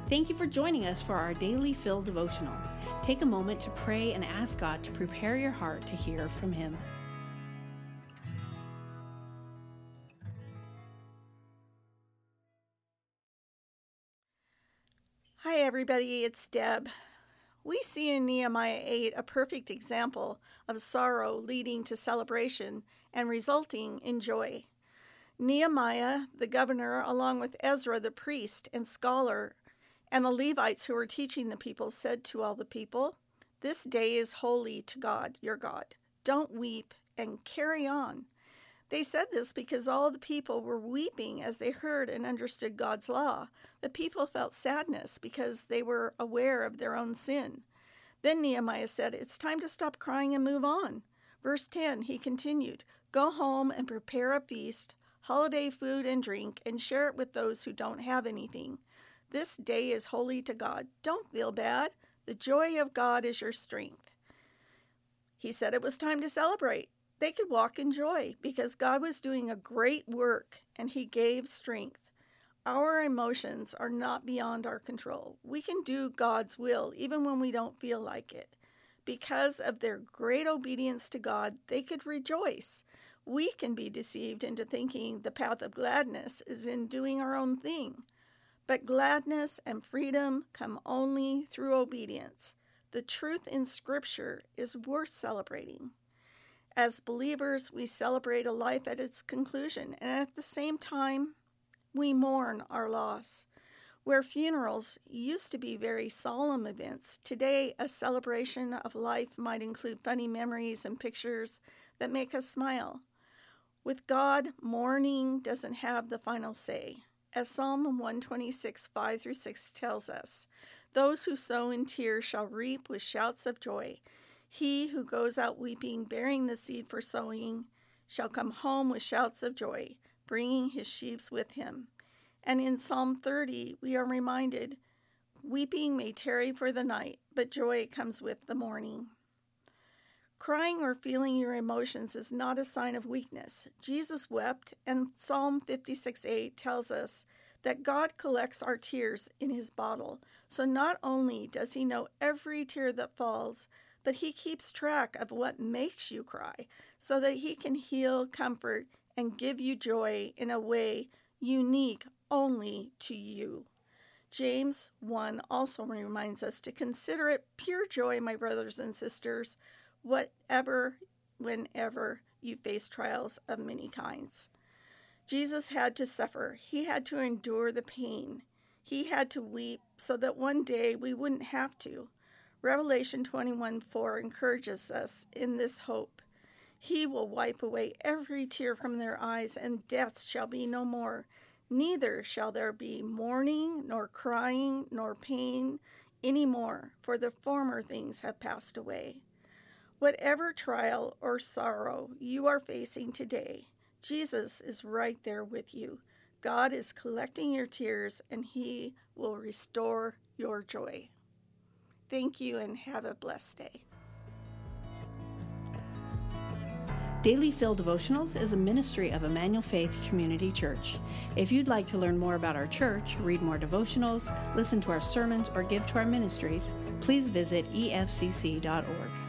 Thank you for joining us for our Daily Fill devotional. Take a moment to pray and ask God to prepare your heart to hear from Him. Hi everybody, it's Deb. We see in Nehemiah 8 a perfect example of sorrow leading to celebration and resulting in joy. Nehemiah, the governor, along with Ezra, the priest and scholar, and the Levites who were teaching the people, said to all the people, "This day is holy to God, your God. Don't weep and carry on." They said this because all the people were weeping as they heard and understood God's law. The people felt sadness because they were aware of their own sin. Then Nehemiah said, "It's time to stop crying and move on." Verse 10, he continued, "Go home and prepare a feast, holiday food and drink, and share it with those who don't have anything. This day is holy to God. Don't feel bad. The joy of God is your strength." He said it was time to celebrate. They could walk in joy because God was doing a great work and He gave strength. Our emotions are not beyond our control. We can do God's will even when we don't feel like it. Because of their great obedience to God, they could rejoice. We can be deceived into thinking the path of gladness is in doing our own thing. But gladness and freedom come only through obedience. The truth in Scripture is worth celebrating. As believers, we celebrate a life at its conclusion, and at the same time, we mourn our loss. Where funerals used to be very solemn events, today a celebration of life might include funny memories and pictures that make us smile. With God, mourning doesn't have the final say. As Psalm 126, 5-6 tells us, "Those who sow in tears shall reap with shouts of joy. He who goes out weeping, bearing the seed for sowing, shall come home with shouts of joy, bringing his sheaves with him." And in Psalm 30, we are reminded, "Weeping may tarry for the night, but joy comes with the morning." Crying or feeling your emotions is not a sign of weakness. Jesus wept, and Psalm 56:8 tells us that God collects our tears in His bottle. So not only does He know every tear that falls, but He keeps track of what makes you cry so that He can heal, comfort, and give you joy in a way unique only to you. James 1 also reminds us to consider it pure joy, my brothers and sisters, whenever you face trials of many kinds. Jesus had to suffer. He had to endure the pain. He had to weep so that one day we wouldn't have to. Revelation 21:4 encourages us in this hope. "He will wipe away every tear from their eyes, and death shall be no more. Neither shall there be mourning, nor crying, nor pain any more, for the former things have passed away." Whatever trial or sorrow you are facing today, Jesus is right there with you. God is collecting your tears, and He will restore your joy. Thank you, and have a blessed day. Daily Fill Devotionals is a ministry of Emmanuel Faith Community Church. If you'd like to learn more about our church, read more devotionals, listen to our sermons, or give to our ministries, please visit efcc.org.